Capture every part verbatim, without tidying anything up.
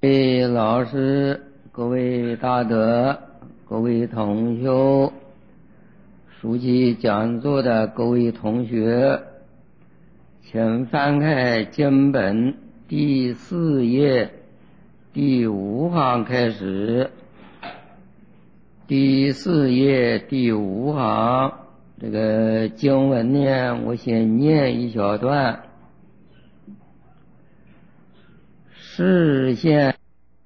各位老师、各位大德、各位同修、熟悉讲座的各位同学，请翻开经本第四页第五行开始。第四页第五行，这个经文呢，我先念一小段。视现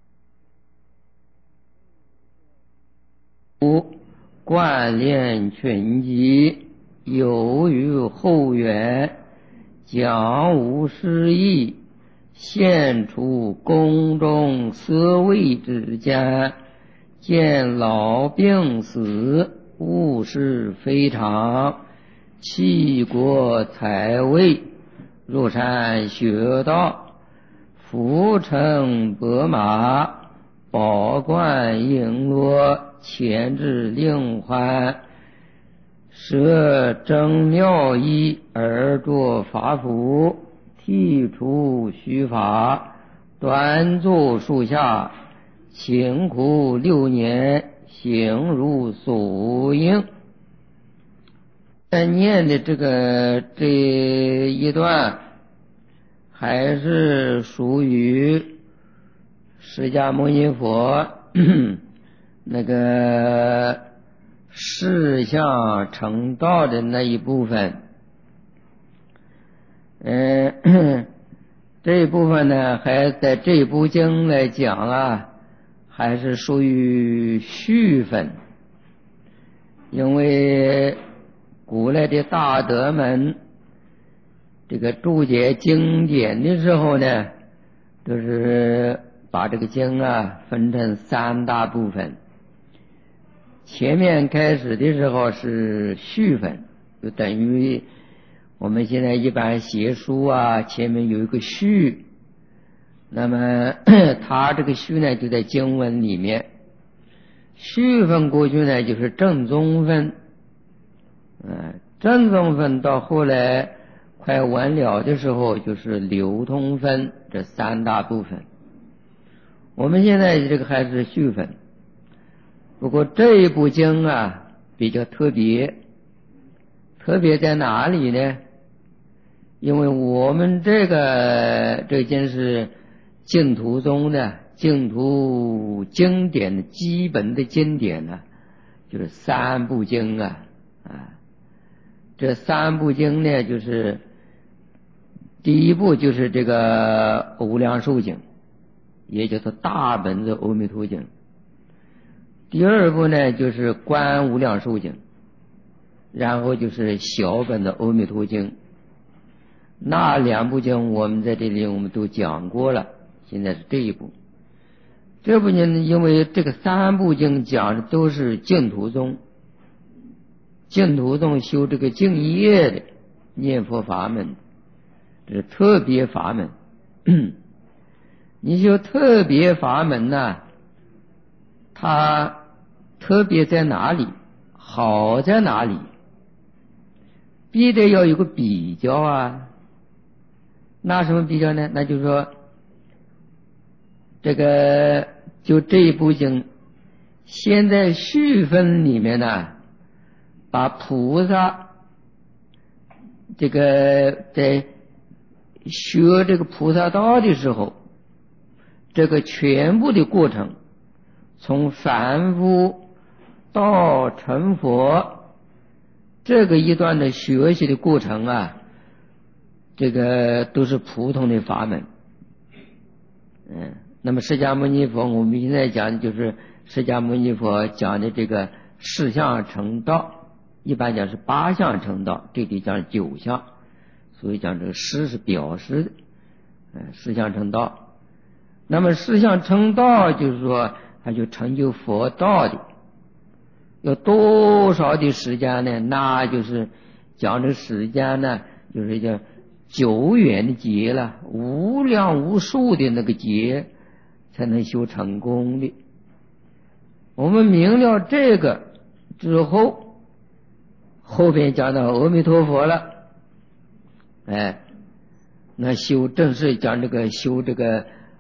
贯练群集，有于后缘，讲无失意，现出宫中思维之间，见老病死，物事非常，弃国财位，入山学道，浮乘白马，宝冠璎珞，前至令环，舍正妙衣而作法服，剔除虚法，端坐树下，勤苦六年，行如所应。念的这个这一段还是属于释迦牟尼佛那个事相成道的那一部分。嗯，这一部分呢，还在这部经来讲了，还是属于序分。因为古来的大德们这个注解经典的时候呢，都是把这个经啊分成三大部分。前面开始的时候是序分，就等于我们现在一般写书啊，前面有一个序，那么它这个序呢就在经文里面。序分过去呢就是正宗分，嗯，正宗分到后来快完了的时候就是流通分，这三大部分。我们现在这个还是序分，不过这一部经啊比较特别，特别在哪里呢？因为我们这个这经是净土宗的净土经典的基本的经典呢、啊，就是三部经啊啊。这三部经呢，就是第一部就是这个无量寿经，也就是大本的阿弥陀经。第二部呢就是观无量寿经，然后就是小本的阿弥陀经。那两部经我们在这里我们都讲过了，现在是这一部。这部经因为这个三部经讲的都是净土宗，净土宗修这个净业的念佛法门，这是特别法门。你修特别法门呢、啊，它特别在哪里，好在哪里，必得要有个比较啊。那什么比较呢？那就是说这个就这一部经现在序分里面呢，把菩萨这个在学这个菩萨道的时候，这个全部的过程，从凡夫到成佛这个一段的学习的过程啊，这个都是普通的法门。嗯，那么释迦牟尼佛我们现在讲的就是释迦牟尼佛讲的这个事相成道，一般讲是八相成道，这里讲九相，所以讲这个事是表示的，嗯，事相成道。那么事相成道就是说他就成就佛道的有多少的时间呢？那就是讲这时间呢，就是叫久远的劫了，无量无数的那个劫才能修成功的。我们明了这个之后，后边讲到阿弥陀佛了，哎，那修正式讲这个修这个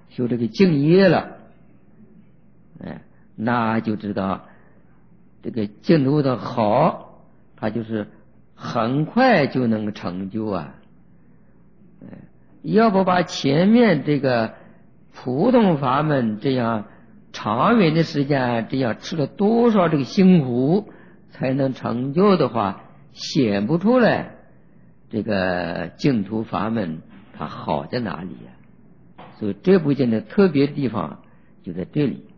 修这个净业了，哎，那就知道这个净土的好，它就是很快就能够成就啊。哎，要不把前面这个普通法门这样长远的时间，这样吃了多少这个辛苦才能成就的话，显不出来这个净土法门它好在哪里呀、啊？所以这部经的特别的地方就在这里。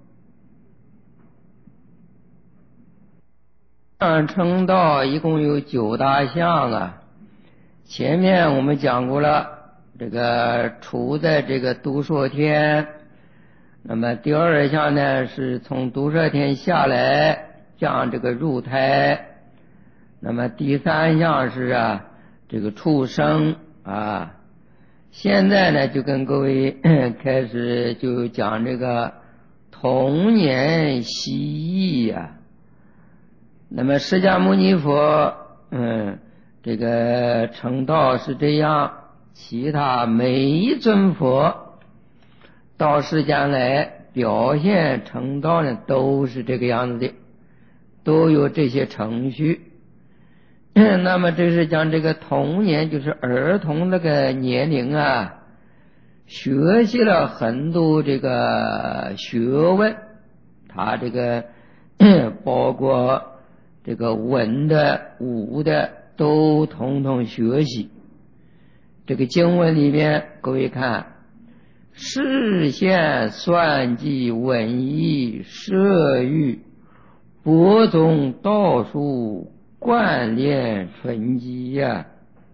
成道一共有九大项啊，前面我们讲过了，这个处在这个毒朔天，那么第二项呢是从毒朔天下来降这个入胎，那么第三项是啊这个畜生啊。现在呢就跟各位开始就讲这个童年蜥蜴呀。那么释迦牟尼佛嗯这个成道是这样，其他每一尊佛到世间来表现成道呢都是这个样子的，都有这些程序。那么这是讲这个童年，就是儿童那个年龄啊，学习了很多这个学问，他这个包括这个文的武的都统统学习。这个经文里面各位看，视线算计文艺摄欲博宗道术贯练纯机呀、啊。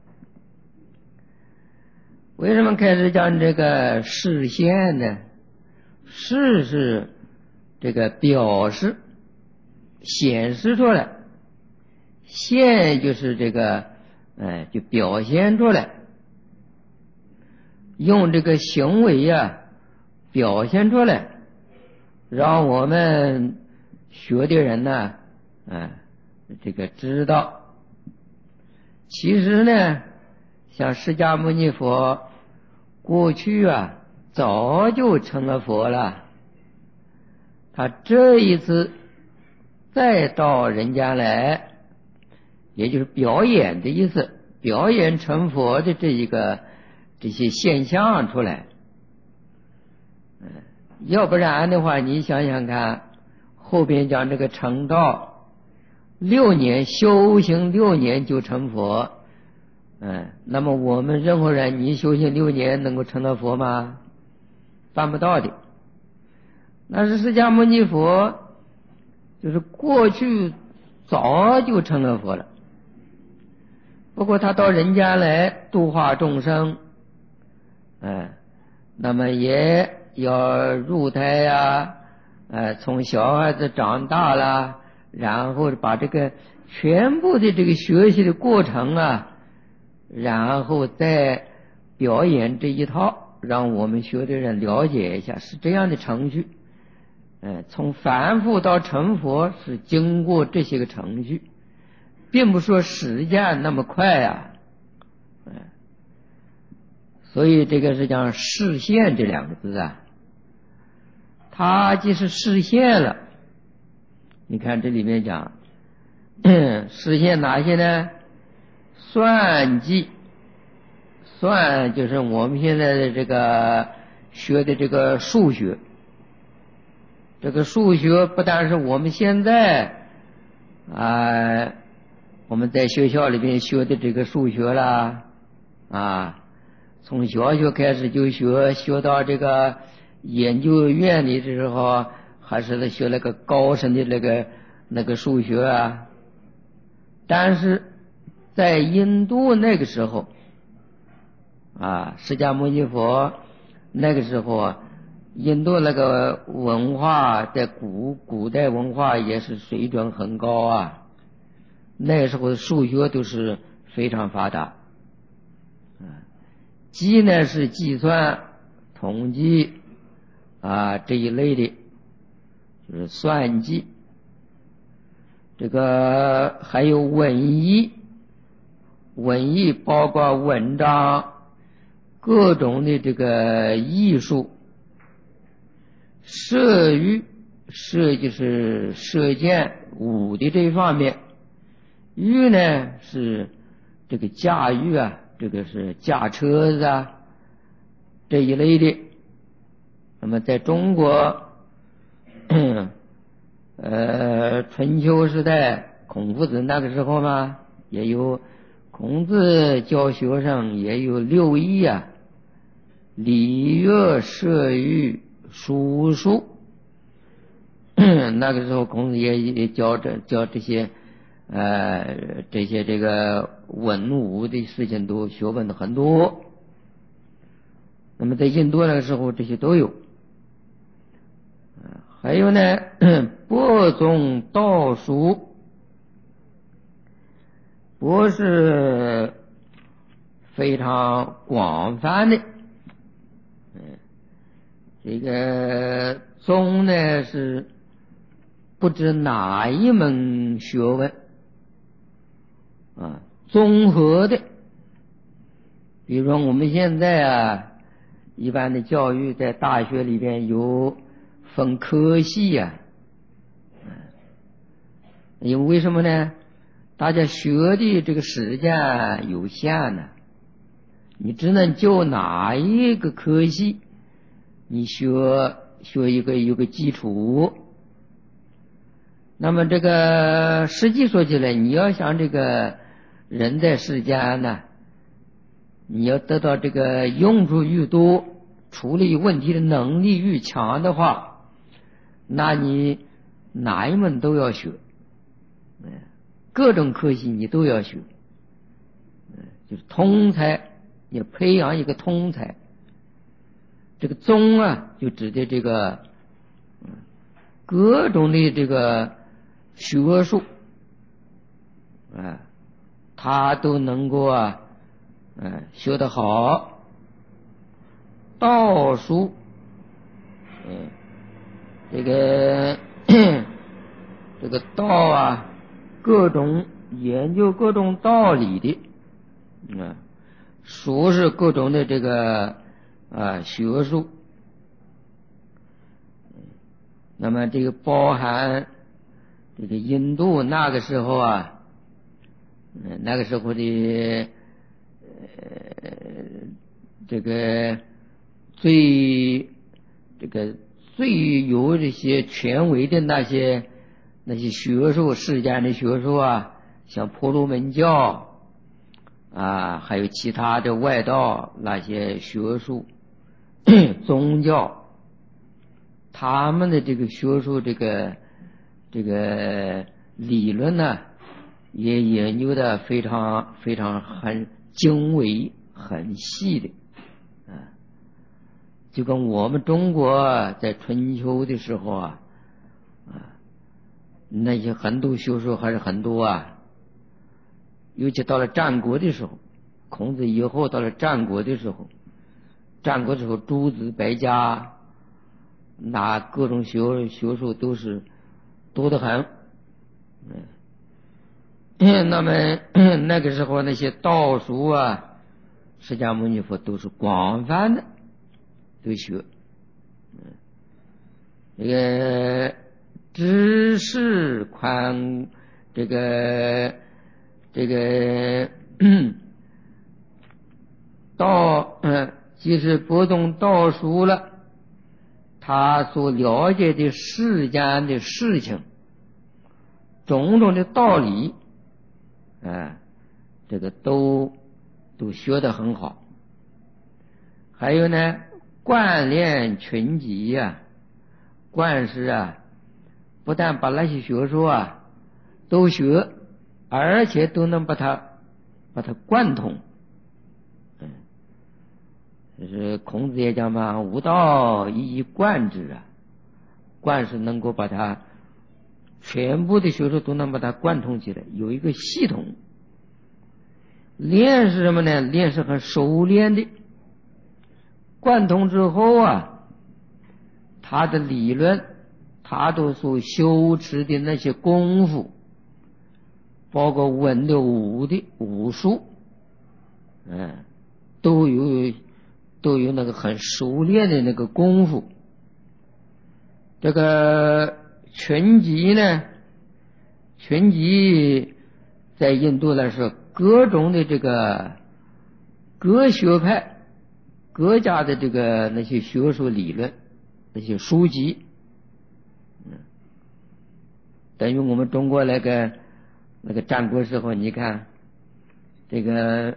为什么开始讲这个视线呢？视是这个表示显示出来，现就是这个哎就表现出来，用这个行为啊表现出来，让我们学的人呢哎这个知道。其实呢像释迦牟尼佛过去啊早就成了佛了，他这一次再到人间来，也就是表演的意思，表演成佛的这一个这些现象出来。嗯，要不然的话你想想看，后边讲这个成道六年，修行六年就成佛。嗯，那么我们任何人你修行六年能够成到佛吗？办不到的。那是释迦牟尼佛就是过去早就成了佛了，不过他到人间来度化众生，哎，那么也要入胎呀、哎，从小孩子长大了，然后把这个全部的这个学习的过程啊，然后再表演这一套，让我们学的人了解一下，是这样的程序。哎，从凡夫到成佛是经过这些个程序，并不说时间那么快呀、啊。哎，所以这个是讲示现这两个字啊，它即是示现了。你看这里面讲示现哪些呢？算计，算就是我们现在的这个学的这个数学。这个数学不但是我们现在啊我们在学校里面学的这个数学啦啊，从小学开始就学，学到这个研究院里的时候，还是学那个高深的那个那个数学啊。但是在印度那个时候啊，释迦牟尼佛那个时候，印度那个文化在古古代文化也是水准很高啊，那时候的数学都是非常发达。计呢是计算统计啊这一类的，就是算计。这个还有文艺，文艺包括文章各种的这个艺术射御，射就是射箭武的这一方面，御呢是这个驾驭啊，这个是驾车子啊这一类的。那么在中国呃春秋时代，孔夫子那个时候嘛，也有孔子教学生也有六艺啊，礼乐射御书数。那个时候孔子也也教这教这些呃这些这个文武的事情，都学问的很多。那么在印度那个时候这些都有。还有呢，播种道术，播是非常广泛的。嗯，这个宗呢是不知哪一门学问啊，综合的。比如说我们现在啊，一般的教育在大学里边有分科系啊，因为为什么呢？大家学的这个时间有限呢，你只能就哪一个科系，你学学一个有个基础。那么这个实际说起来，你要想这个人在世间呢，你要得到这个用处愈多，处理问题的能力愈强的话，那你哪一门都要学，各种科系你都要学，就是通才，你培养一个通才。这个宗啊，就指的这个各种的这个学术啊，他都能够啊，呃，学得好。道术，嗯，这个这个道啊，各种研究各种道理的，啊，术是各种的这个啊学术。那么这个包含这个印度那个时候啊，那个时候的呃这个最这个最有这些权威的那些那些学术，世间的学术啊，像婆罗门教啊，还有其他的外道那些学术宗教，他们的这个学术这个这个理论呢，也研究的非常非常很精微很细的啊。就跟我们中国在春秋的时候啊啊，那些很多学术还是很多啊。尤其到了战国的时候，孔子以后到了战国的时候，战国的时候诸子百家，那各种学学术都是多得很。嗯，那么那个时候那些道术啊，释迦牟尼佛都是广泛的都学。嗯，这个知识宽，这个这个道，嗯，即使不懂道术了，他所了解的世间的事情，种种的道理，啊，这个都都学得很好。还有呢，贯练群集呀，贯是啊，不但把那些学说啊都学，而且都能把它把它贯通。嗯，就是孔子也讲嘛，吾道一以贯之啊，贯是能够把它全部的学说都能把它贯通起来，有一个系统。练是什么呢？练是很熟练的，贯通之后啊，他的理论，他都所修持的那些功夫，包括文的武的武术，嗯，都有都有那个很熟练的那个功夫。 这个拳击呢，拳击在印度呢是各种的这个各学派各家的这个那些学术理论那些书籍，嗯，等于我们中国那个那个战国时候，你看这个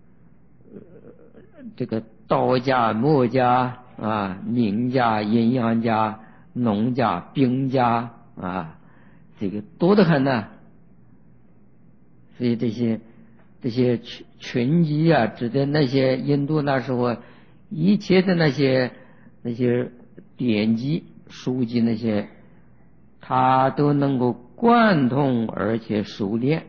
这个道家、墨家啊、名家、阴阳家、农家、兵家啊，这个多得很呐。所以这些这些群群集啊，指的那些印度那时候一切的那些那些典籍书籍那些，他都能够贯通而且熟练。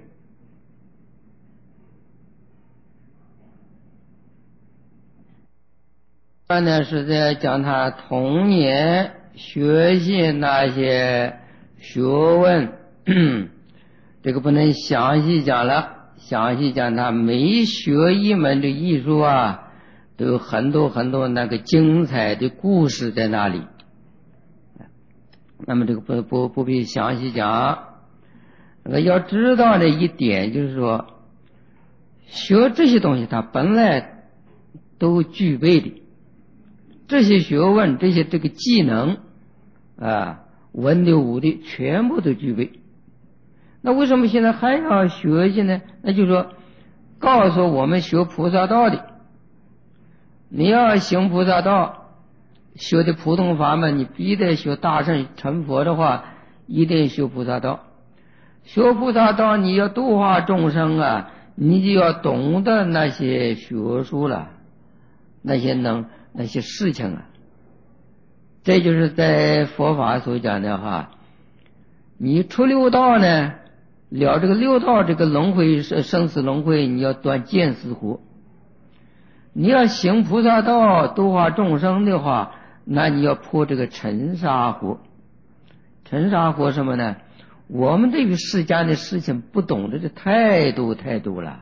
这呢是在讲他童年学习那些学问，这个不能详细讲了，详细讲他每学一门的艺术啊，都有很多很多那个精彩的故事在那里。那么这个不不不必详细讲。那个要知道的一点就是说，学这些东西他本来都具备的。这些学问这些这个技能啊，文的武的全部都具备。那为什么现在还要学习呢？那就是说告诉我们学菩萨道的，你要行菩萨道，学的普通法门，你必得学大乘成佛的话，一定学菩萨道。学菩萨道你要度化众生啊，你就要懂得那些学术了，那些能那些事情啊。这就是在佛法所讲的哈，你出六道呢，了这个六道这个轮回生死轮回，你要断见思惑。你要行菩萨道度化众生的话，那你要破这个尘沙惑。尘沙惑什么呢？我们对于世间的事情不懂得的太多太多了，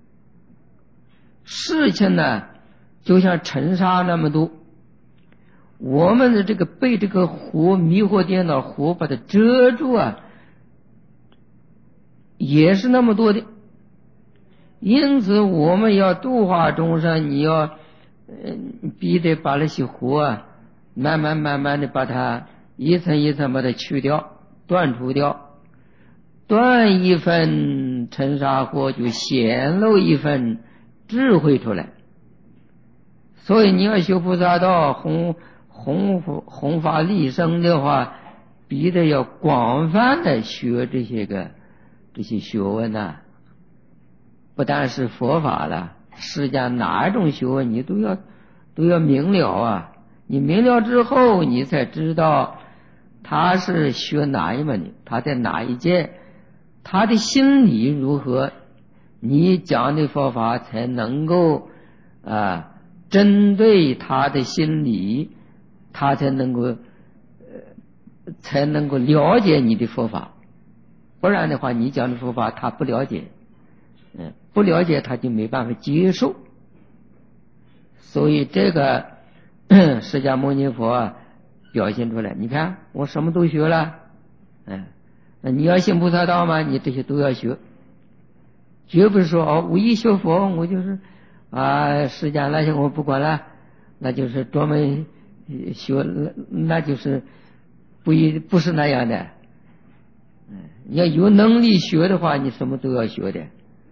事情呢就像尘沙那么多，我们的这个被这个火迷惑电脑火把它遮住啊，也是那么多的。因此我们要度化众生，你要呃必得把那些火啊慢慢慢慢的把它一层一层把它去掉断除掉，断一份尘沙惑，就显露一份智慧出来。所以你要修菩萨道弘弘弘法利生的话，必得要广泛的学这些个这些学问呐、啊，不但是佛法了，世间哪一种学问你都要都要明了啊。你明了之后，你才知道他是学哪一门的，他在哪一届，他的心理如何，你讲的佛法才能够啊针对他的心理，他才能够、呃、才能够了解你的佛法。不然的话，你讲的佛法他不了解，嗯，不了解他就没办法接受。所以这个释迦牟尼佛啊表现出来，你看我什么都学了，嗯，那你要信菩萨道吗？你这些都要学，绝不是说哦，我一学佛我就是啊释迦那些我不管了，那就是专门学，那就是不一不是那样的。嗯，你要有能力学的话，你什么都要学的。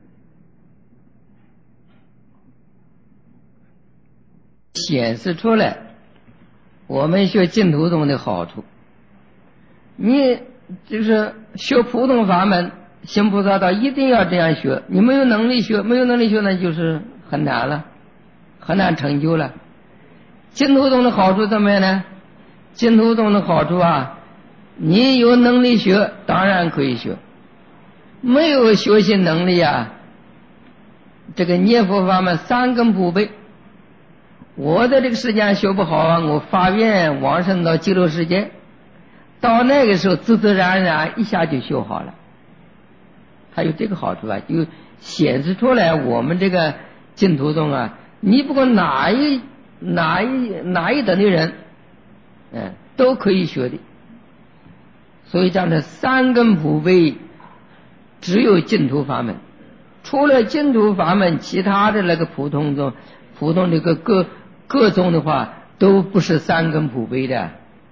显示出来我们学净土宗的好处。你就是学普通法门行菩萨道一定要这样学，你没有能力学，没有能力学那就是很难了，很难成就了。净土宗的好处怎么样呢？净土宗的好处啊，你有能力学当然可以学，没有学习能力啊，这个念佛法门三根不备。我在这个世界学不好啊，我发愿往生到极乐世界，到那个时候自自然然一下就修好了。还有这个好处啊，就显示出来我们这个净土宗啊，你不管哪一哪一哪一等的人，嗯，都可以学的。 所以讲这三根普被只有净土法门，除了净土法门，其他的那个普通宗、普通这个各各宗的话，都不是三根普被的。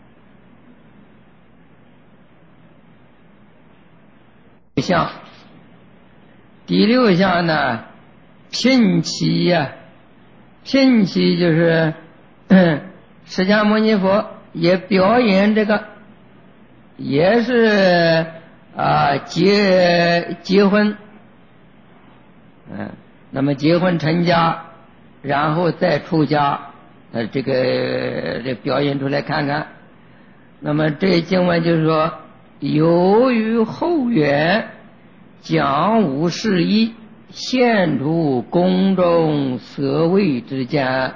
项第六项呢，聘期呀、啊，聘期就是释迦牟尼佛也表演这个，也是啊结结婚，嗯，那么结婚成家，然后再出家，呃，这个这表演出来看看。那么这经文就是说，由于后缘讲无事宜，现出宫中舍卫之间。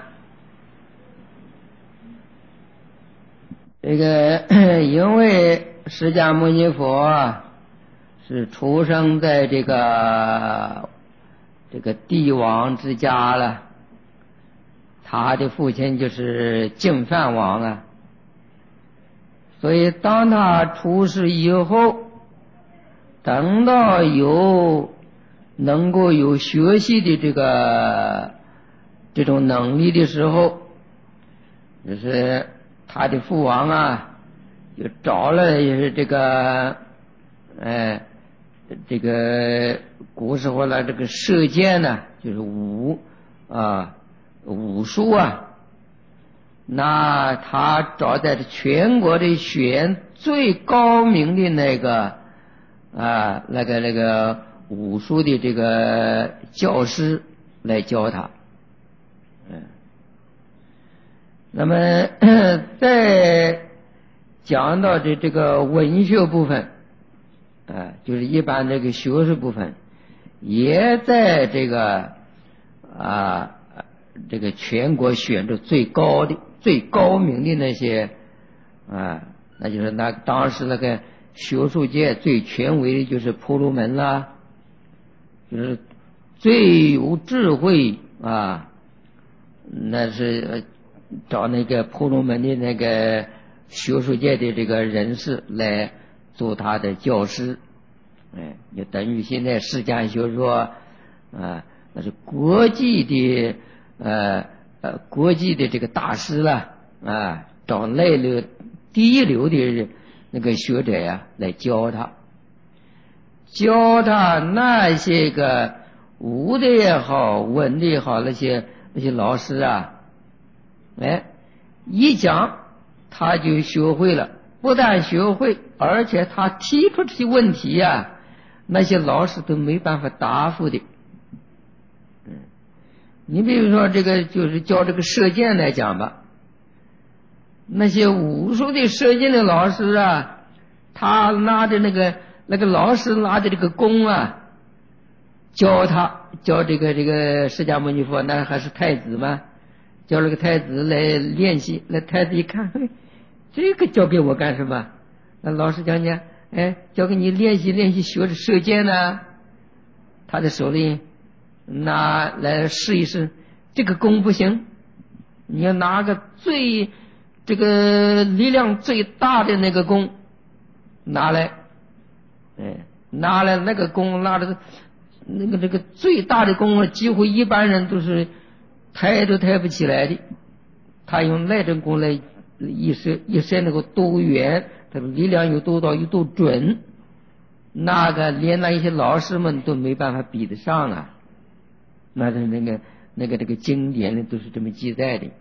这个因为释迦牟尼佛啊是出生在这个这个帝王之家了，他的父亲就是净饭王啊，所以当他出世以后，等到有能够有学习的这个这种能力的时候，就是他的父王啊就找了也是这个哎这个古时候呢这个射箭呢，就是武啊武术啊，那他找在全国的选最高明的那个啊那个那个武术的这个教师来教他。嗯，那么在讲到的这个文学部分啊，就是一般这个学术部分，也在这个啊这个全国选出最高的最高明的那些啊，那就是那当时那个学术界最权威的就是婆罗门啦，就是最有智慧啊，那是找那个婆罗门的那个学术界的这个人士来做他的教师。哎，就等于现在释迦学说啊，那是国际的呃呃国际的这个大师了啊，找那流第一流的那个学者呀、啊、来教他，教他那些个武的也好，文的也好，那些那些老师啊，哎，一讲他就学会了，不但学会，而且他提出这些问题呀、啊，那些老师都没办法答复的。嗯，你比如说这个就是教这个射箭来讲吧，那些武术的射箭的老师啊，他拿着那个那个老师拿着这个弓啊，教他教这个这个释迦牟尼佛，那还是太子嘛，叫这个太子来练习。那太子一看，嘿，这个交给我干什么？那老师讲讲，哎，交给你练习练习学着射箭呢。他的手里拿来试一试，这个弓不行，你要拿个最这个力量最大的那个弓拿来，哎，拿来那个弓拿的那个这个最大的弓啊，几乎一般人都是抬都抬不起来的。他用那种弓来一射一射能够多远，他的力量有多大有多准，那个连那一些老师们都没办法比得上啊。那是那个那个这个经典里都是这么记载的。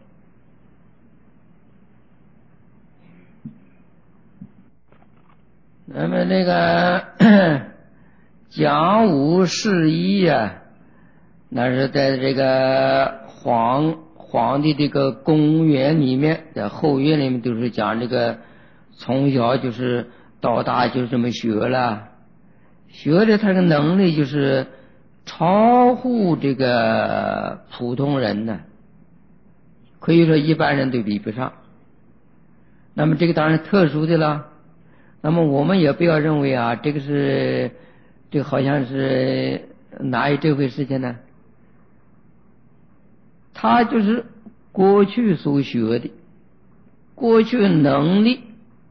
那么那个讲武释义啊，那是在这个皇皇帝这个公园里面，在后院里面都是讲这个从小就是到大就这么学了，学的他的能力就是超乎这个普通人呢，可以说一般人都比不上。那么这个当然特殊的了。那么我们也不要认为啊，这个是这个好像是哪有这回事情呢？他就是过去所学的，过去能力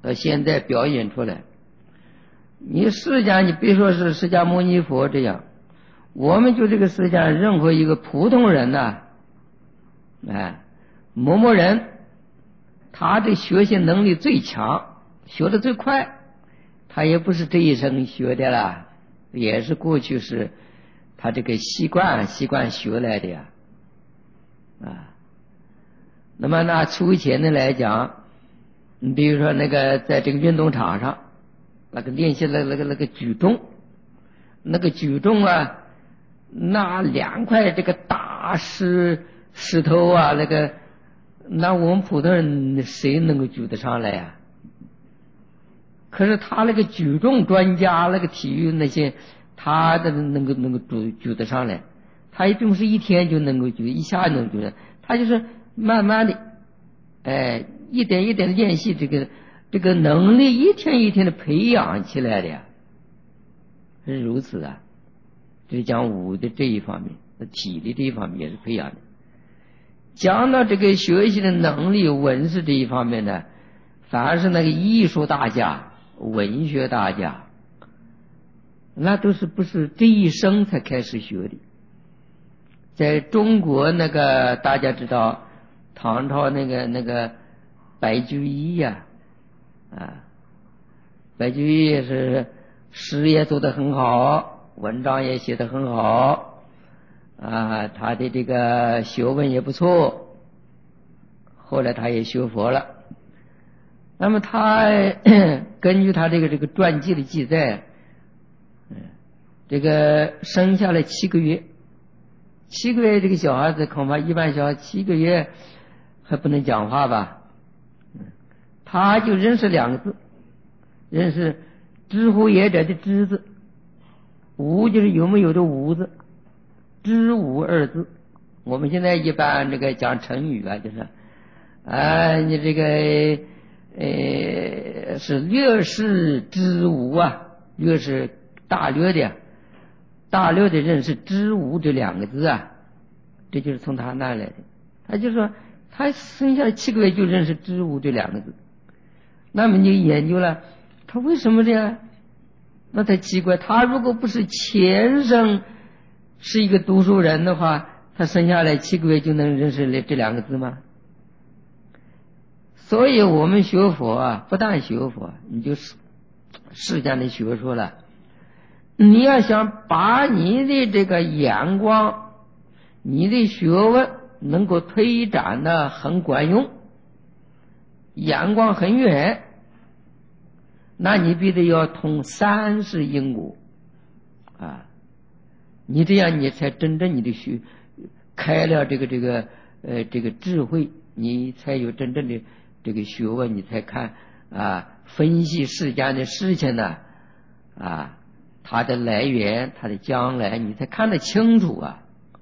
到现在表演出来。你释迦，你别说是释迦牟尼佛这样，我们就这个世界上任何一个普通人呐、啊，哎，某某人，他的学习能力最强，学的最快，他也不是这一生学的啦，也是过去是他这个习惯习惯学来的呀，啊。那么拿粗浅的来讲，你比如说那个在这个运动场上，那个练习了那个那个举重，那个举重啊，那两块这个大石石头啊，那个那我们普通人谁能够举得上来呀、啊？可是他那个举重专家，那个体育那些，他的能够能够举举得上来，他也并不是一天就能够举，一下能举的，他就是慢慢的，哎，一点一点的练习，这个这个能力一天一天的培养起来的呀，是如此啊。这是讲武的这一方面，体力这一方面也是培养的。讲到这个学习的能力、文史这一方面呢，反而是那个艺术大家、文学大家，那都是不是这一生才开始学的。在中国那个大家知道，唐朝那个那个白居易呀、啊，啊，白居易也是诗也做得很好，文章也写得很好，啊，他的这个学问也不错，后来他也学佛了。那么他根据他这个这个传记的记载，这个生下来七个月，七个月这个小孩子恐怕一般小孩七个月还不能讲话吧，他就认识两个字，认识知乎也者的知字，无就是有没有的无字，知无二字。我们现在一般这个讲成语啊，就是啊，你这个呃是略识知无啊，略是大略的，大略的认识知无这两个字啊，这就是从他那来的。他就说他生下来七个月就认识知无这两个字，那么你研究了他为什么这样？那才奇怪，他如果不是前生是一个读书人的话，他生下来七个月就能认识这两个字吗？所以我们学佛啊，不但学佛，你就是释迦的学说了，你要想把你的这个眼光、你的学问能够推展的很管用，眼光很远，那你必须要通三世因果啊！你这样你才真正你的学开了这个这个呃这个智慧，你才有真正的这个学问，你才看啊分析世间的事情呢啊，它的来源，它的将来，你才看得清楚啊。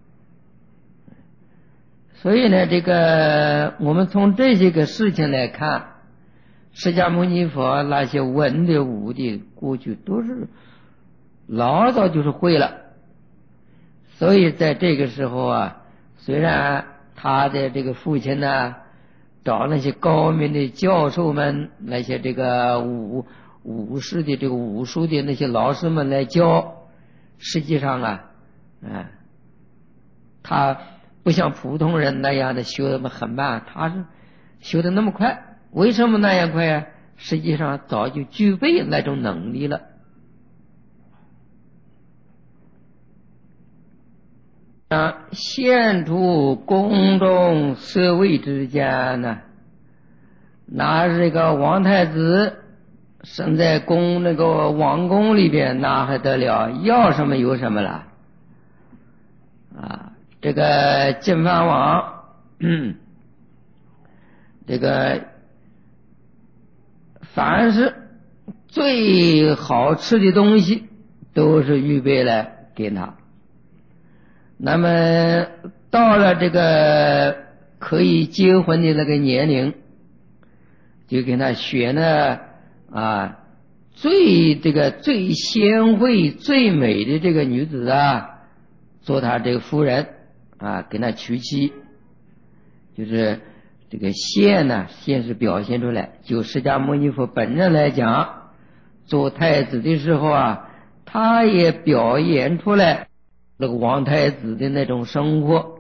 所以呢，这个我们从这些个事情来看，释迦牟尼佛那些文的武的过去都是老早就是会了，所以在这个时候啊，虽然他的这个父亲呢找那些高明的教授们，那些这个武武士的这个武术的那些老师们来教，实际上啊，啊，他不像普通人那样的学的很慢，他是学的那么快。为什么那样快啊？实际上早就具备那种能力了。啊，现处宫中舍卫之间呢，那是一个王太子生在宫那个王宫里边，那还得了，要什么有什么了啊！这个净饭王，嗯，这个凡是最好吃的东西都是预备了给他。那么到了这个可以结婚的那个年龄，就给他选了啊最这个最贤惠最美的这个女子啊做他这个夫人啊，给他娶妻，就是这个现呢，现是表现出来。就释迦牟尼佛本人来讲，做太子的时候啊，他也表演出来那个王太子的那种生活。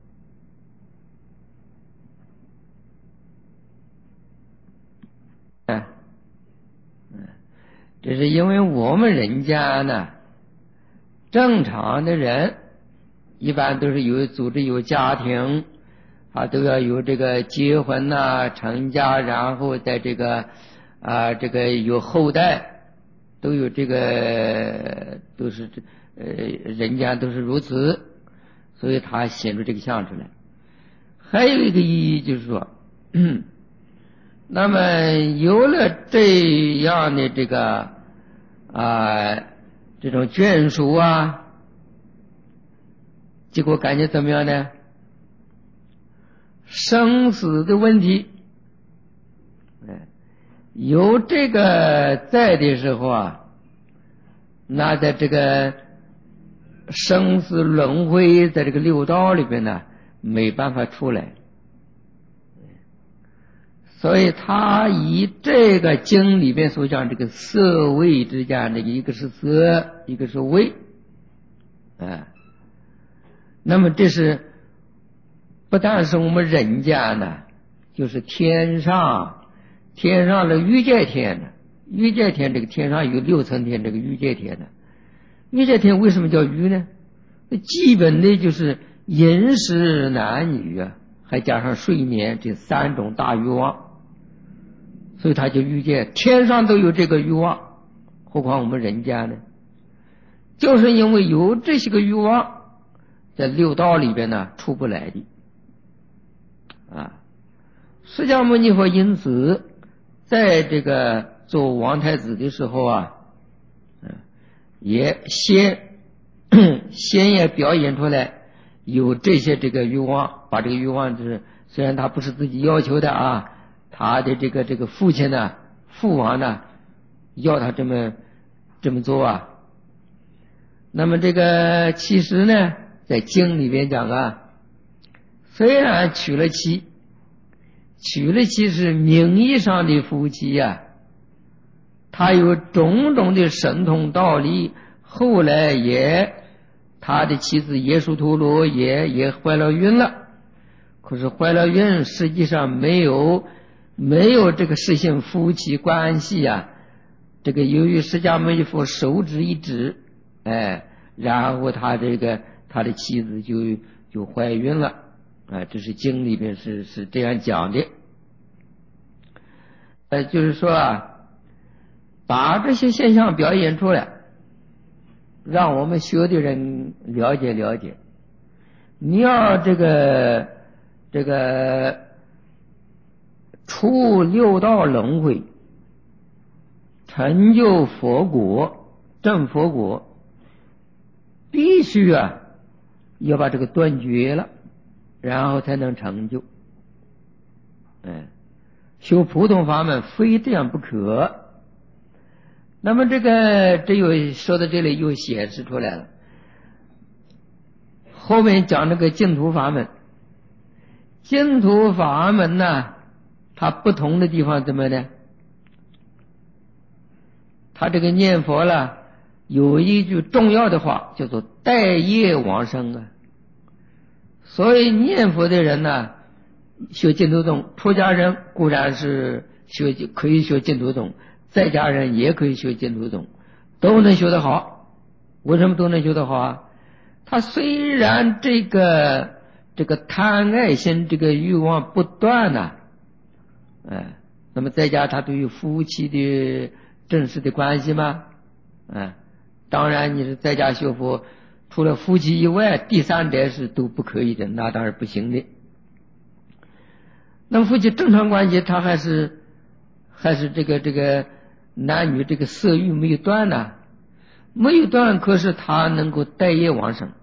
哎，这是因为我们人家呢，正常的人一般都是有组织有家庭啊，都要有这个结婚呐、啊、成家，然后在这个啊这个有后代，都有这个都是呃人家都是如此，所以他显出这个相出来。还有一个意义就是说，那么有了这样的这个啊这种眷属啊，结果感觉怎么样呢？生死的问题，有这个在的时候啊，那在这个生死轮回，在这个六道里边呢，没办法出来。所以他以这个经里边所讲这个色味之间，这个一个是色，一个是味，啊，那么这是不但是我们人间呢，就是天上，天上的欲界天呢，欲界天这个天上有六层天，这个欲界天呢，欲界天为什么叫欲呢？基本的就是饮食男女啊，还加上睡眠这三种大欲望。所以他就欲界，天上都有这个欲望，何况我们人间呢？就是因为有这些个欲望，在六道里边呢出不来的啊。释迦牟尼佛因此在这个做王太子的时候啊，也先先也表演出来有这些这个欲望，把这个欲望就是虽然他不是自己要求的啊。他的这个这个父亲呢，父王呢，要他这么这么做啊。那么这个其实呢，在经里边讲啊，虽然娶了妻，娶了妻是名义上的夫妻呀、啊，他有种种的神通道理，后来也他的妻子耶输陀罗也也怀了孕了，可是怀了孕实际上没有。没有这个实行夫妻关系呀、啊，这个由于释迦牟尼佛手指一指，哎，然后他这个他的妻子就就怀孕了，啊，这是经里边是是这样讲的，呃，就是说啊，把这些现象表演出来，让我们学的人了解了解。你要这个这个。出六道轮回，成就佛国，证佛国，必须啊要把这个断绝了，然后才能成就。哎，修普通法门非这样不可。那么这个这又说到这里又显示出来了，后面讲这个净土法门，净土法门呢。它不同的地方怎么呢？他这个念佛了，有一句重要的话叫做待业往生啊。所以念佛的人呢，学净土宗，出家人固然是学可以学净土宗，在家人也可以学净土宗，都能学得好。为什么都能学得好啊？他虽然这个这个贪爱心这个欲望不断呢、啊。哎，那么在家他都有夫妻的正式的关系吗？哎，当然你是在家学佛，除了夫妻以外，第三者是都不可以的，那当然不行的。那么夫妻正常关系，他还是还是这个这个男女这个色欲没有断呢、啊，没有断，可是他能够待业往生。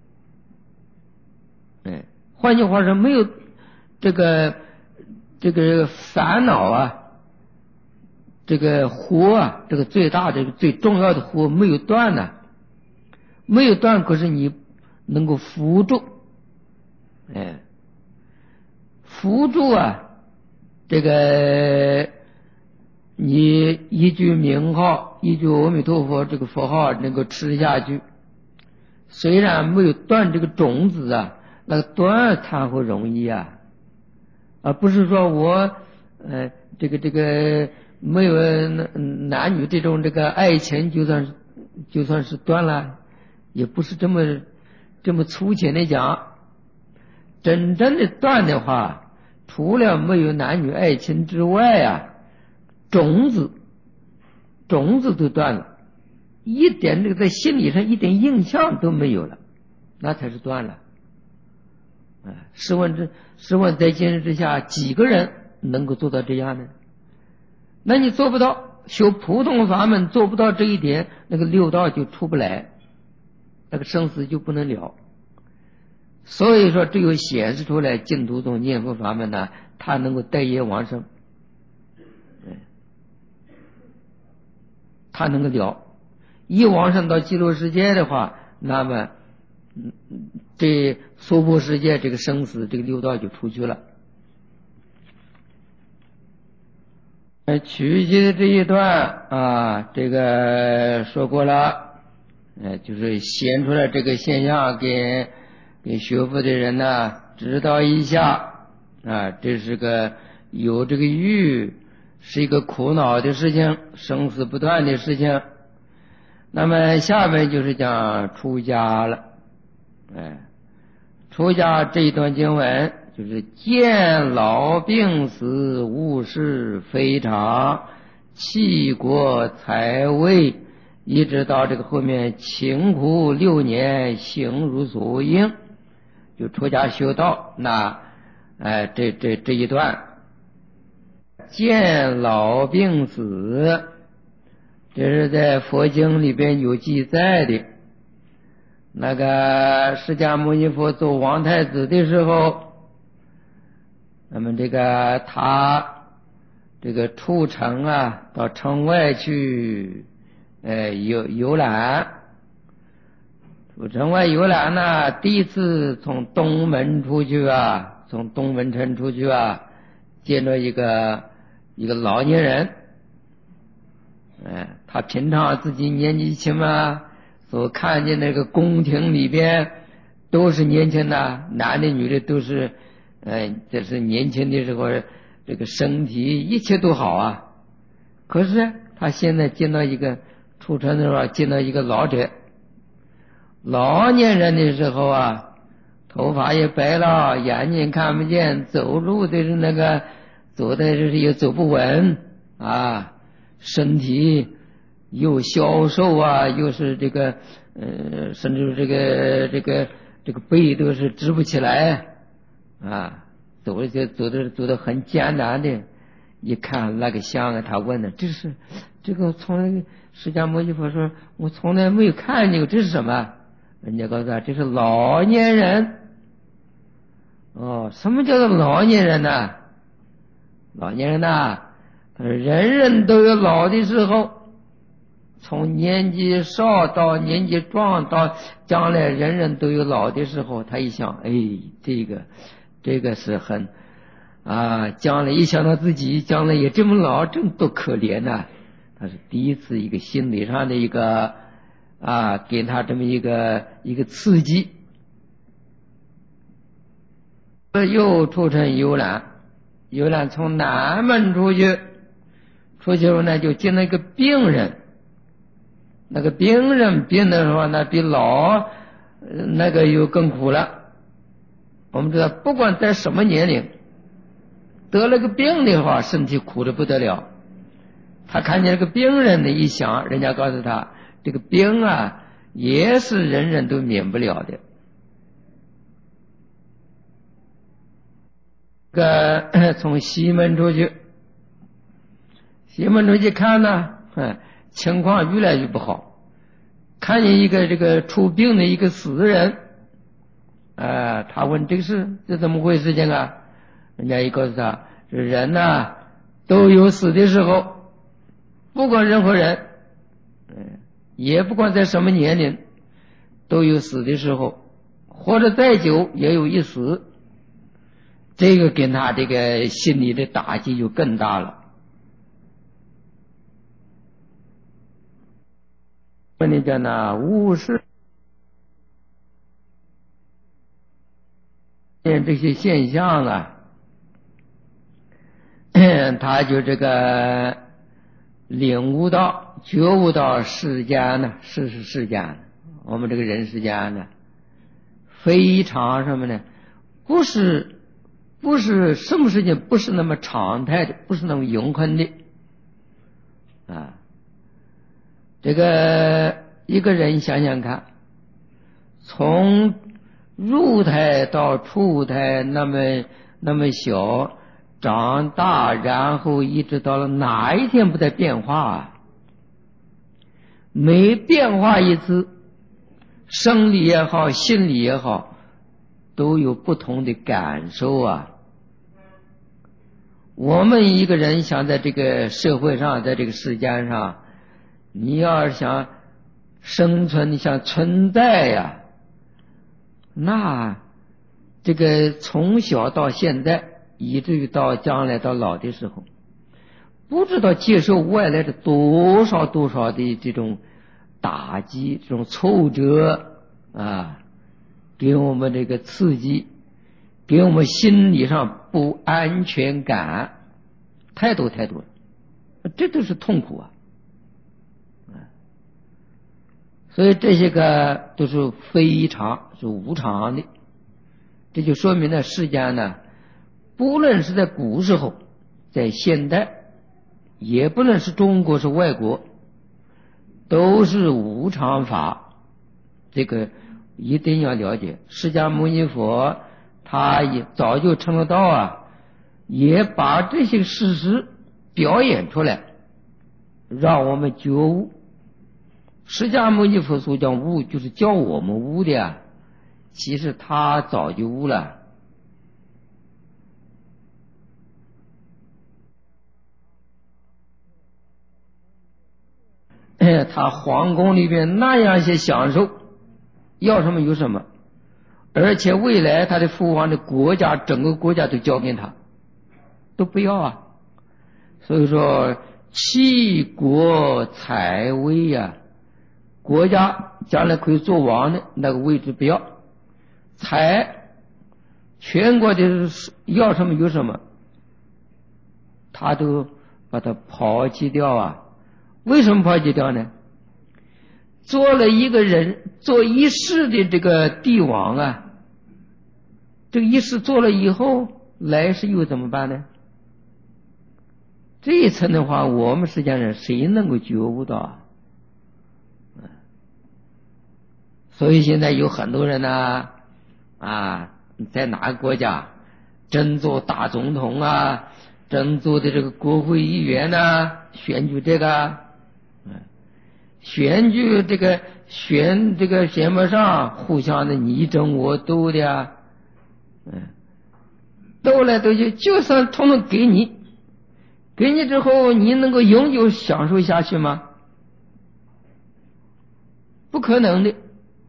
哎，换句话说，没有这个。这个烦恼啊，这个火啊，这个最大的最重要的火没有断呢、啊，没有断，可是你能够扶住，哎， 辅助啊，这个你一句名号，一句阿弥陀佛这个佛号能够吃下去，虽然没有断这个种子啊，那个断它会容易啊，而不是说我呃这个这个没有男女这种这个爱情，就算是就算是断了，也不是这么这么粗浅的讲。真正的断的话，除了没有男女爱情之外啊，种子种子都断了，一点这个在心理上一点印象都没有了，那才是断了。啊，试问这试问在今日之下，几个人能够做到这样呢？那你做不到，修普通法门做不到这一点，那个六道就出不来，那个生死就不能了。所以说，只有显示出来净土宗念佛法门呢，它能够带业往生，它能够了。一往生到极乐世界的话，那么这娑婆世界这个生死这个六道就出去了。呃，曲集的这一段啊，这个说过了，呃，就是显出来这个现象给给学佛的人呢知道一下啊，这是个有这个欲是一个苦恼的事情，生死不断的事情。那么下面就是讲出家了。哎，出家这一段经文就是见老病死物是非常，弃国财位，一直到这个后面勤苦六年，行如所应，就出家修道。那哎，这这这一段见老病死，这是在佛经里边有记载的。那个释迦牟尼佛做王太子的时候，那么这个他这个出城啊，到城外去呃游游览，出城外游览呢，第一次从东门出去啊，从东门城出去啊，见到一个一个老年人，哎，他平常自己年纪轻嘛，所看见那个宫廷里边都是年轻的，男的女的都是，呃，这是年轻的时候，这个身体一切都好啊。可是他现在见到一个出城的时候，见到一个老者，老年人的时候啊，头发也白了，眼睛看不见，走路的是那个走的就是也走不稳啊，身体又消瘦啊，又是这个呃，甚至这个这个这个背都是直不起来啊，走的就走的走的很艰难的。一看那个像啊，他问的这是这个从释迦牟尼佛说，我从来没有看见过，这是什么？人家告诉他这是老年人。哦，什么叫做老年人呢？老年人呐，他说人人都有老的时候，从年纪少到年纪壮，到将来人人都有老的时候。他一想，哎，这个这个是很啊，将来一想到自己将来也这么老，真多可怜呐、啊！他是第一次一个心理上的一个啊，给他这么一个一个刺激。又出城游览，游览从南门出去，出去后呢就见了一个病人。那个病人病的时候呢，比老那个又更苦了。我们知道，不管在什么年龄，得了个病的话，身体苦的不得了。他看见这个病人的一想，人家告诉他，这个病啊，也是人人都免不了的。这个从西门出去，西门出去看呢，嗯，情况越来越不好。看见一个这个出殡的一个死人，啊、呃，他问这个事这怎么回事情啊？人家一告诉他，这人呐、啊、都有死的时候，不管任何人，嗯，也不管在什么年龄，都有死的时候，活着再久也有一死。 这个跟他这个心理的打击就更大了。问你讲呢，无视这些现象啊，他就这个领悟到、觉悟到世间呢，世是世间，我们这个人世间呢，非常什么呢？不是，不是什么事情不是那么常态的，不是那么永恒的啊。这个一个人想想看，从入胎到出胎那么那么小，长大，然后一直到了哪一天不在变化啊？每变化一次，生理也好，心理也好，都有不同的感受啊。我们一个人想在这个社会上，在这个世间上，你要是想生存，你想存在呀，那这个从小到现在，以至于到将来到老的时候，不知道接受外来的多少多少的这种打击，这种挫折啊，给我们这个刺激，给我们心理上不安全感，太多太多了，这都是痛苦啊。所以这些个都是非常是无常的，这就说明了世间呢，不论是在古时候，在现代，也不论是中国是外国，都是无常法。这个一定要了解。释迦牟尼佛他也早就成了道啊，也把这些事实表演出来，让我们觉悟。释迦牟尼佛所讲悟，就是教我们悟的呀，其实他早就悟了。他皇宫里边那样一些享受，要什么有什么，而且未来他的父王的国家，整个国家都交给他，都不要啊。所以说弃国采威呀，国家将来可以做王的那个位置不要，财全国的要什么有什么，他都把它抛弃掉啊。为什么抛弃掉呢？做了一个人做一世的这个帝王啊，这个一世做了以后，来世又怎么办呢？这一层的话，我们世间人谁能够觉悟到啊？所以现在有很多人呢，啊，在哪个国家争做大总统啊，争做的这个国会议员呐，选举这个，选举这个选这个选不上，互相的你争我斗的啊，嗯，斗来斗去，就算统统给你，给你之后，你能够永久享受下去吗？不可能的。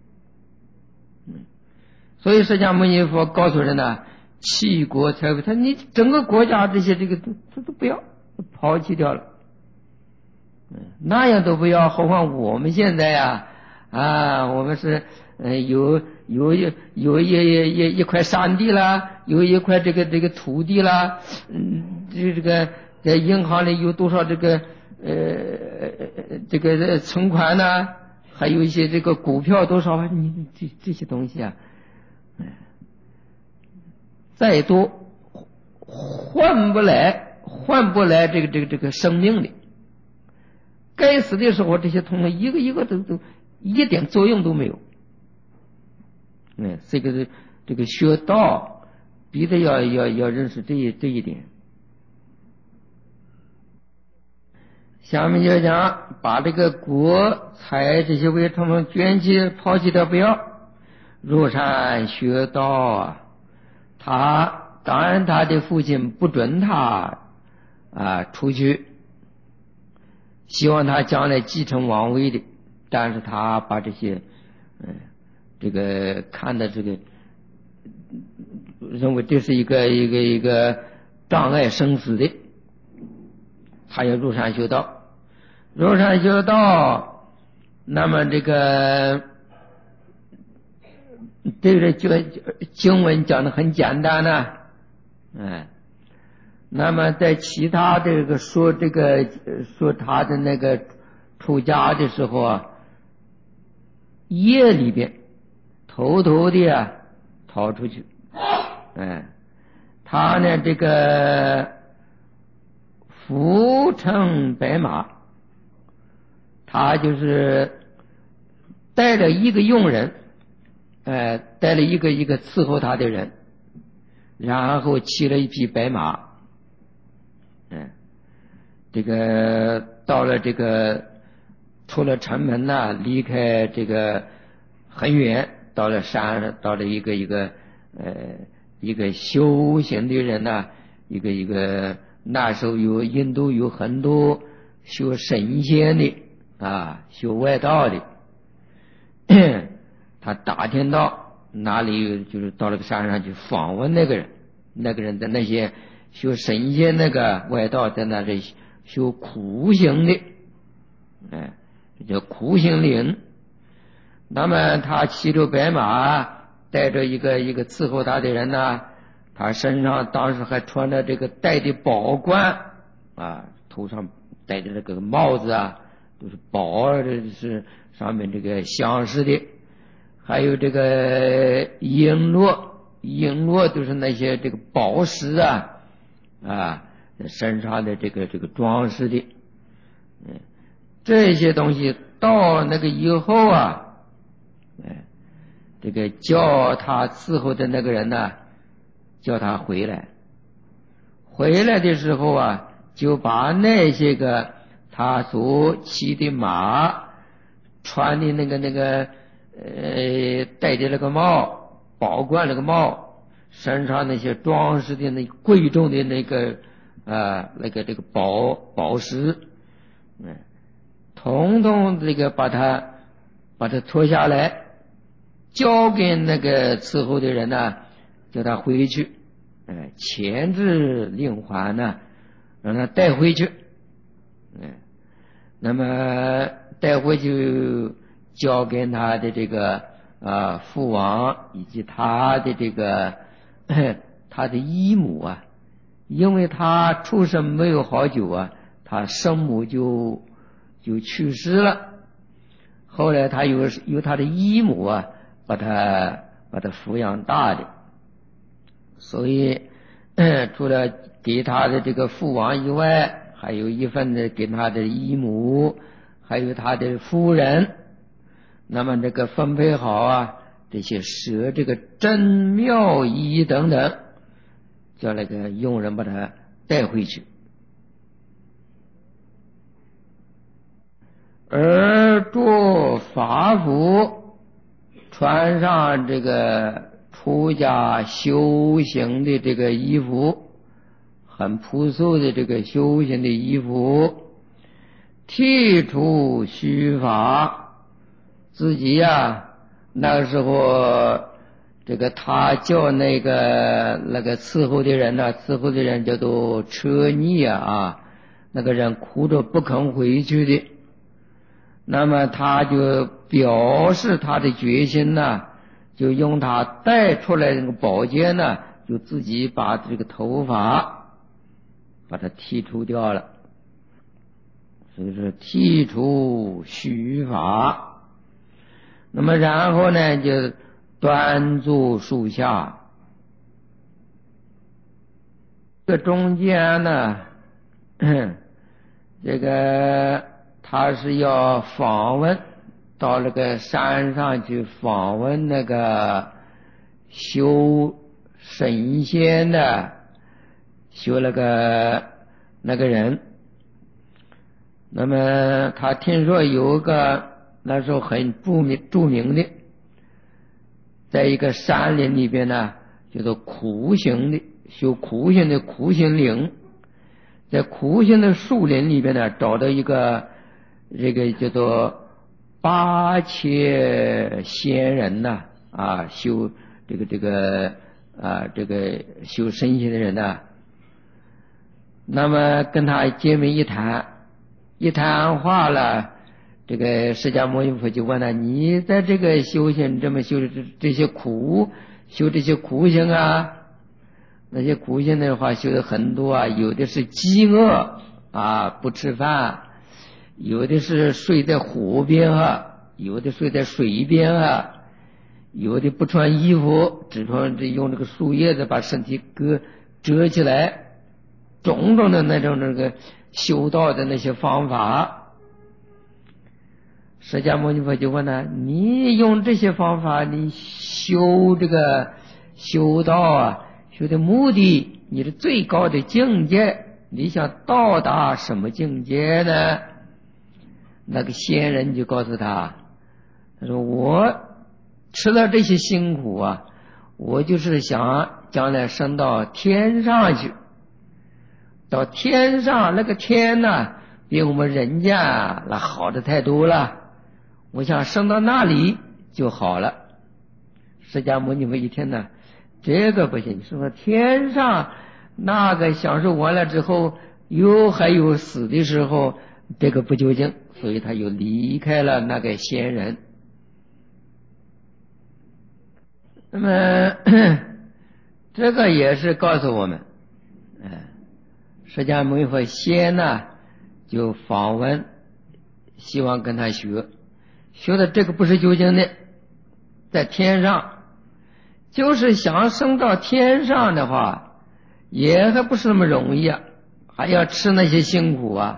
所以释迦牟尼佛告诉人呢，弃国采威，他你整个国家这些这个都都不要，抛弃掉了，那样都不要，何况我们现在呀啊，我们是呃有有有有一一一块山地啦，有一块这个这个土地啦，嗯，这这个在银行里有多少这个呃这个存款呢？还有一些这个股票多少啊？你这这些东西啊。再多换不来，换不来这个这个这个生命的，该死的时候，这些通通一个一个都都一点作用都没有。嗯，这个这个学道，必须要要要认识这一这一点。下面就讲把这个国财这些为通通捐弃抛弃掉不要，入山学道啊。他当然他的父亲不准他啊出去，希望他将来继承王位的，但是他把这些嗯这个看的这个认为这是一个一个一个障碍生死的，他要入山修道。入山修道，那么这个这个经经文讲的很简单呢、啊，哎，那么在其他这个说这个说他的那个出家的时候啊，夜里边偷偷的啊逃出去，哎，他呢这个伏乘白马，他就是带了一个佣人，呃，带了一个一个伺候他的人，然后骑了一匹白马，嗯，这个到了这个出了城门呐、啊，离开这个很远，到了山上，到了一个一个呃一个修行的人呐、啊，一个一个那时候有印度有很多修神仙的啊，修外道的。他打听到哪里有，就是到了个山上去访问那个人，那个人在那些修神仙那个外道在那里修苦行的，哎，叫苦行灵。那么他骑着白马，带着一个一个伺候他的人呢，他身上当时还穿着这个戴的宝冠啊，头上戴的这个帽子啊，都是宝，这是上面这个镶饰的，还有这个璎珞，璎珞都是那些这个宝石啊啊身上的这个这个装饰的，嗯，这些东西到那个以后啊，哎，这个叫他伺候的那个人呢，叫他回来，回来的时候啊，就把那些个他所骑的马，穿的那个那个呃戴的那个帽，宝冠那个帽，身上那些装饰的那贵重的那个啊那个这个宝宝石，嗯，统统这个把它把它脱下来，交给那个伺候的人呢、啊，叫他回去，哎，前置令还呢，让他带回去，哎，那么带回去交给他的这个啊父王以及他的这个他的姨母啊，因为他出生没有好久啊，他生母就就去世了，后来他由由他的姨母啊把他把他抚养大的，所以除了给他的这个父王以外，还有一份的给他的姨母，还有他的夫人，那么这个分配好啊，这些蛇这个真妙衣等等，叫那个佣人把他带回去。而着法服，穿上这个出家修行的这个衣服，很朴素的这个修行的衣服，剃除须发，自己呀、啊，那个时候这个他叫那个那个伺候的人呢、啊，伺候的人叫做车逆啊，那个人哭着不肯回去的。那么他就表示他的决心呢，就用他带出来那个宝剑呢，就自己把这个头发把它剃除掉了，所以说剃除须发。那么然后呢，就端坐树下，这中间呢，这个他是要访问到那个山上去访问那个修神仙的，修那个那个人。那么他听说有个那时候很著名著名的，在一个山林里边呢，叫做苦行的，修苦行的苦行岭，在苦行的树林里边呢，找到一个这个叫做八切仙人呐，啊，修这个这个啊这个修身心的人呢，那么跟他结盟一谈，一谈话了，这个释迦牟尼佛就问他：你在这个修行这么修这这些苦，修这些苦行啊，那些苦行的话修的很多啊，有的是饥饿啊不吃饭，有的是睡在湖边啊，有的睡在水边啊，有的不穿衣服，只穿用这个树叶子把身体割遮起来，种种的那种那个修道的那些方法。释迦牟尼佛就问他：你用这些方法，你修这个修道啊，修的目的，你的最高的境界，你想到达什么境界呢？那个仙人就告诉他，他说我吃了这些辛苦啊，我就是想将来升到天上去，到天上，那个天呢比我们人间那好的太多了，我想升到那里就好了。释迦牟尼佛一听呢，这个不行，升到天上那个享受完了之后又还有死的时候，这个不究竟，所以他又离开了那个仙人。那么这个也是告诉我们，哎，释迦牟尼佛先呢就访问，希望跟他学，学的这个不是究竟的，在天上，就是想升到天上的话，也还不是那么容易啊，还要吃那些辛苦啊。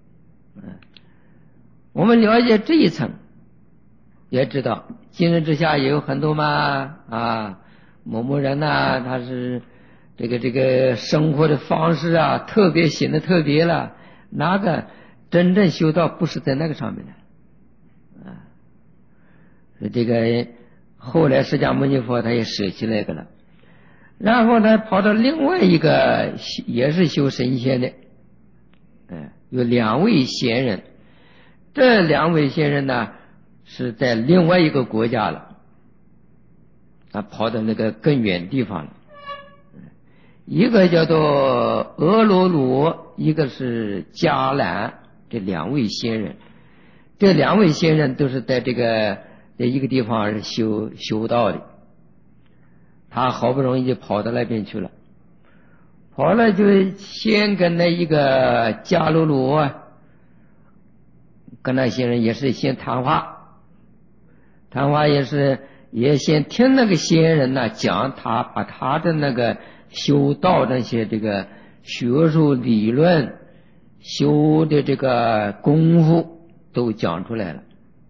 我们了解这一层，也知道今日之下也有很多嘛啊，某某人呐、啊，他是这个这个生活的方式啊，特别显得特别了，那个真正修道不是在那个上面的啊。这个后来释迦牟尼佛他也舍弃那个了，然后他跑到另外一个也是修神仙的，哎，有两位仙人，这两位仙人呢是在另外一个国家了，他跑到那个更远地方了，一个叫做俄罗罗，一个是迦兰，这两位仙人，这两位仙人都是在这个在一个地方修修道的，他好不容易就跑到那边去了，跑了就先跟那一个迦罗罗啊，跟那些人也是先谈话，谈话也是也先听那个仙人呢讲他把他的那个修道那些这个学术理论修的这个功夫都讲出来了，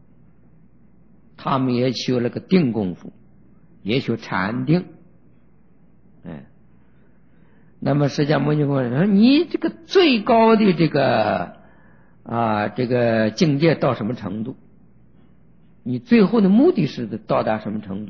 他们也修了个定功夫，也修禅定，哎，那么释迦牟尼佛说你这个最高的这个啊这个境界到什么程度，你最后的目的是到达什么程度？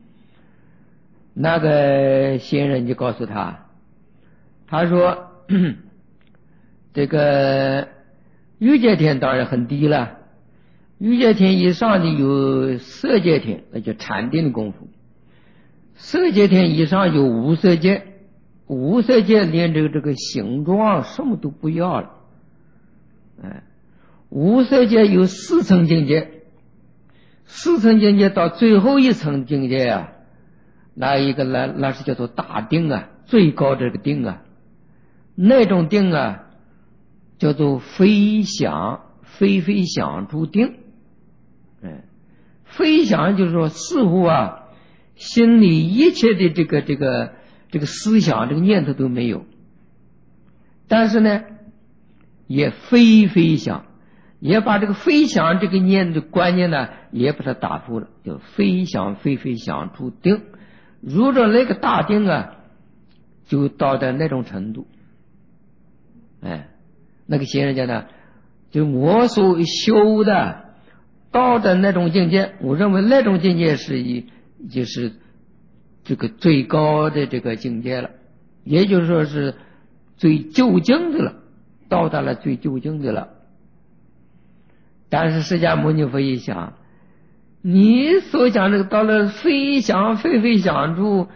那个仙人就告诉他，他说这个欲界天当然很低了，欲界天以上的有色界天，那叫禅定的功夫，色界天以上有无色界，无色界连这个这个形状什么都不要了，哎，无色界有四层境界，四层境界到最后一层境界啊，那一个那那是叫做大定啊，最高这个定啊，那种定啊叫做非想非非想诸定，哎，非想就是说似乎啊心里一切的这个这个这个思想这个念头都没有，但是呢也非非想，也把这个非想这个念的观念呢也把它打破了，就非想非非想诸定，如着那个大定啊就到的那种程度，哎，那个仙人家呢就我所修的到的那种境界，我认为那种境界是一就是这个最高的这个境界了，也就是说是最究竟的了，到达了最究竟的了。但是释迦牟尼佛一想，你所讲这个到了非想非非想处，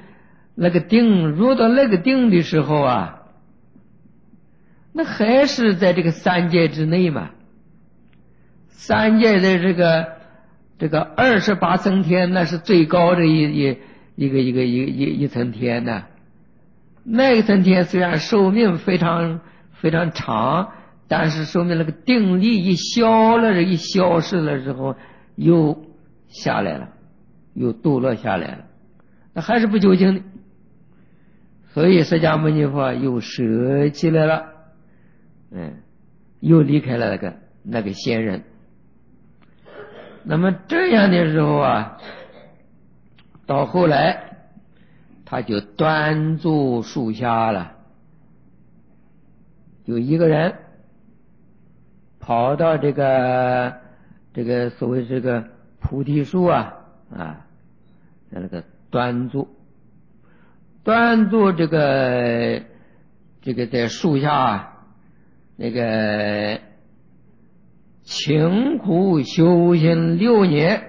那个定入到那个定的时候啊，那还是在这个三界之内嘛。三界的这个这个二十八层天，那是最高的一一一个一个一一一层天呢。那一层天虽然寿命非常非常长，但是说明那个定力一消了，一消失了之后，又下来了，又堕落下来了，那还是不究竟的。所以释迦牟尼佛又舍弃来了，嗯，又离开了那个那个仙人。那么这样的时候啊，到后来他就端坐树下了，有一个人跑到这个这个所谓这个菩提树啊啊，在那个端坐端坐这个这个在树下啊，那个勤苦修行六年。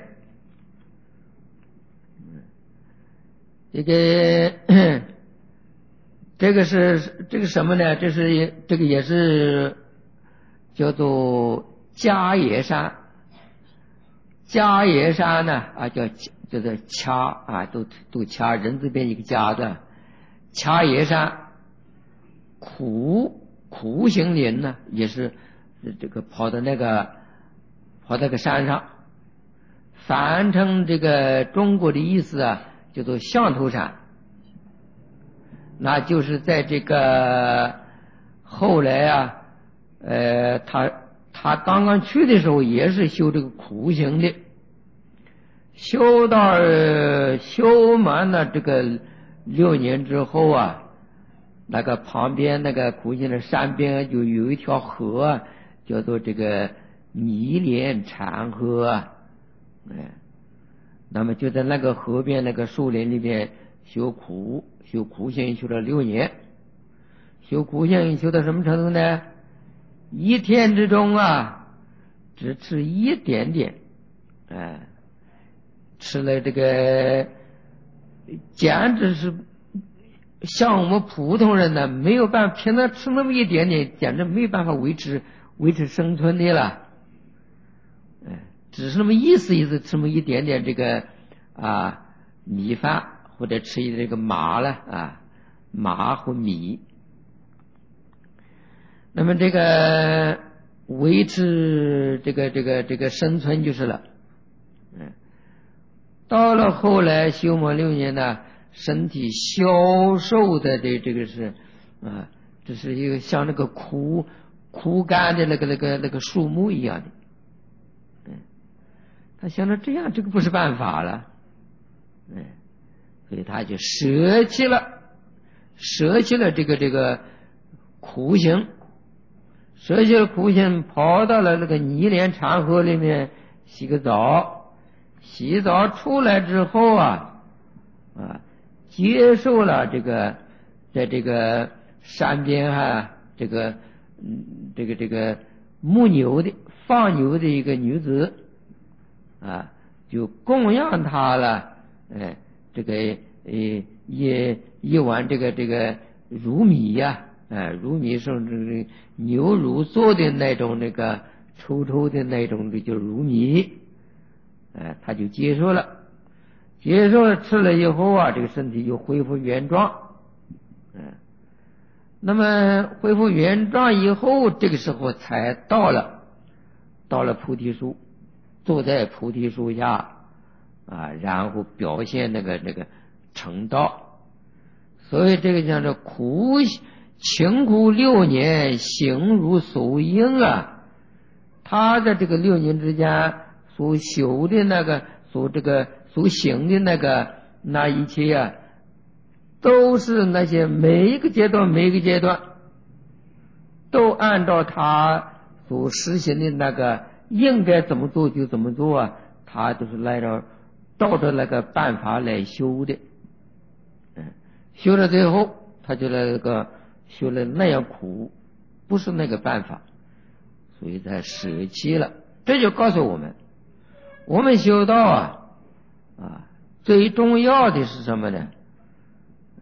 这个这个是这个什么呢？这是这个也是叫做迦叶山。迦叶山呢啊，叫叫做掐啊，都都掐人这边一个掐的迦叶山。苦苦行林呢，也是这个跑到那个跑到那个山上，翻成这个中国的意思啊，叫做象头山。那就是在这个后来啊，呃，他他刚刚去的时候也是修这个苦行的，修到修满了这个六年之后啊，那个旁边那个苦行的山边就有一条河啊，叫做这个迷莲禅河啊，哎，那么就在那个河边那个树林里边修苦修苦行，修了六年。修苦行修到什么程度呢？一天之中啊，只吃一点点，哎，吃了这个简直是像我们普通人呢，没有办法，平常吃那么一点点，简直没有办法维持维持生存的了。哎，只是那么意思意思，吃那么一点点这个啊米饭，或者吃一这个麻了啊麻或米。那么这个维持这个这个这个生存就是了。嗯，到了后来修魔六年呢，身体消瘦的这这个是啊，这是一个像那个枯枯干的那个那个那个树木一样的。嗯，他想着这样这个不是办法了，嗯，所以他就舍弃了舍弃了这个这个苦行。舍弃了苦行，跑到了那个泥莲禅河里面洗个澡。洗澡出来之后啊啊，接受了这个在这个山边啊，这个嗯这个这个牧牛的放牛的一个女子啊，就供养他了，哎，这个呃一一碗这个这个乳米呀、啊，哎，乳米是这个牛乳做的那种那个稠稠的那种的就乳米，哎，他就接受了，接受了吃了以后啊，这个身体就恢复原状，哎，那么恢复原状以后，这个时候才到了到了菩提树，坐在菩提树下啊，然后表现那个那个成道。所以这个叫做苦勤苦六年，行如叟应啊。他在这个六年之间所修的那个所这个所行的那个那一切啊，都是那些每一个阶段每一个阶段都按照他所实行的那个应该怎么做就怎么做啊，他都是来着照着那个办法来修的。嗯，修了最后他就那个修了那样苦，不是那个办法，所以才舍弃了。这就告诉我们，我们修道啊啊，最重要的是什么呢？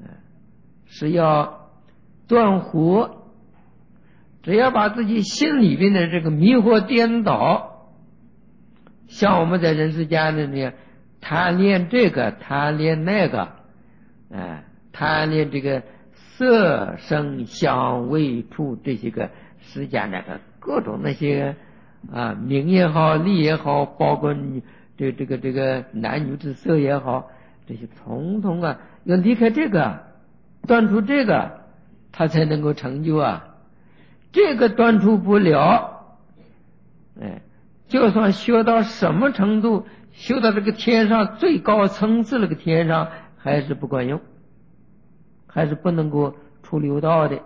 是要断惑，只要把自己心里边的这个迷惑颠倒，像我们在人世间的那样贪恋这个贪恋那个，哎，贪恋这个色声香味触这些个世间那个各种那些啊名也好利也好，包括你这这个这个男女之色也好，这些统统啊要离开这个，断除这个，他才能够成就啊。这个断除不了，哎，就算学到什么程度，修到这个天上最高层次那个天上，还是不管用，还是不能够出六道的。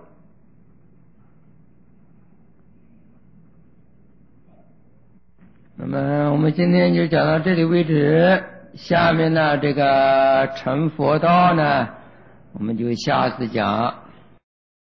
那么我们今天就讲到这里为止，下面呢这个成佛道呢，我们就下次讲。